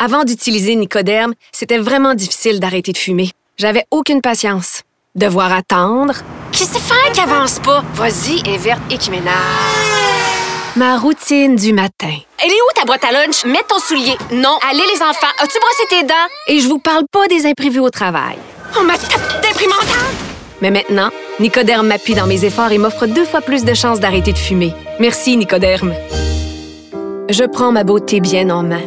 Avant d'utiliser Nicoderm, c'était vraiment difficile d'arrêter de fumer. J'avais aucune patience. Devoir attendre. Qu'est-ce que fait qu'il avance pas? Vas-y, est verte et qui m'énerve. Ma routine du matin. Elle est où ta boîte à lunch? Mets ton soulier. Non. Allez, les enfants. As-tu brossé tes dents? Et je vous parle pas des imprévus au travail. Oh, ma tête d'imprimante! Mais maintenant, Nicoderm m'appuie dans mes efforts et m'offre 2 fois plus de chances d'arrêter de fumer. Merci, Nicoderm. Je prends ma beauté bien en main.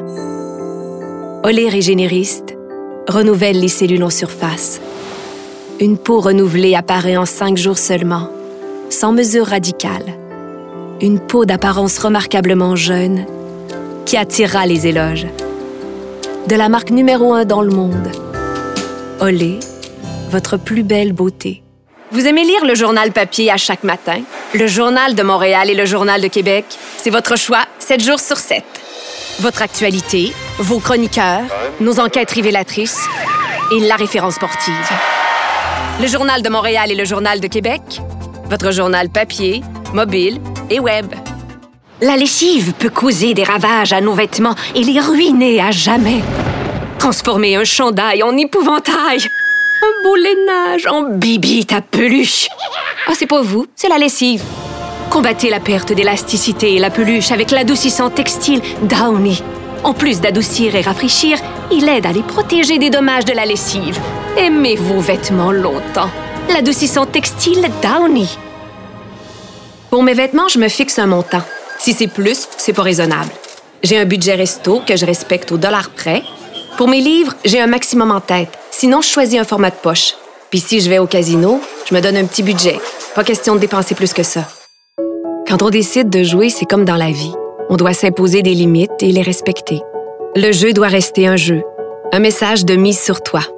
Olé Régénériste renouvelle les cellules en surface. Une peau renouvelée apparaît en 5 jours seulement, sans mesure radicale. Une peau d'apparence remarquablement jeune qui attirera les éloges. De la marque numéro 1 dans le monde. Olé, votre plus belle beauté. Vous aimez lire le journal papier à chaque matin? Le Journal de Montréal et le Journal de Québec, c'est votre choix 7 jours sur 7. Votre actualité, vos chroniqueurs, nos enquêtes révélatrices et la référence sportive. Le Journal de Montréal et le Journal de Québec, votre journal papier, mobile et web. La lessive peut causer des ravages à nos vêtements et les ruiner à jamais. Transformer un chandail en épouvantail. Un beau lainage en bibite à peluche. Ah, c'est pas vous, c'est la lessive. Combattez la perte d'élasticité et la peluche avec l'adoucissant textile Downy. En plus d'adoucir et rafraîchir, il aide à les protéger des dommages de la lessive. Aimez vos vêtements longtemps. L'adoucissant textile Downy. Pour mes vêtements, je me fixe un montant. Si c'est plus, c'est pas raisonnable. J'ai un budget resto que je respecte au dollar près. Pour mes livres, j'ai un maximum en tête. Sinon, je choisis un format de poche. Puis si je vais au casino, je me donne un petit budget. Pas question de dépenser plus que ça. Quand on décide de jouer, c'est comme dans la vie. On doit s'imposer des limites et les respecter. Le jeu doit rester un jeu. Un message de mise sur toi.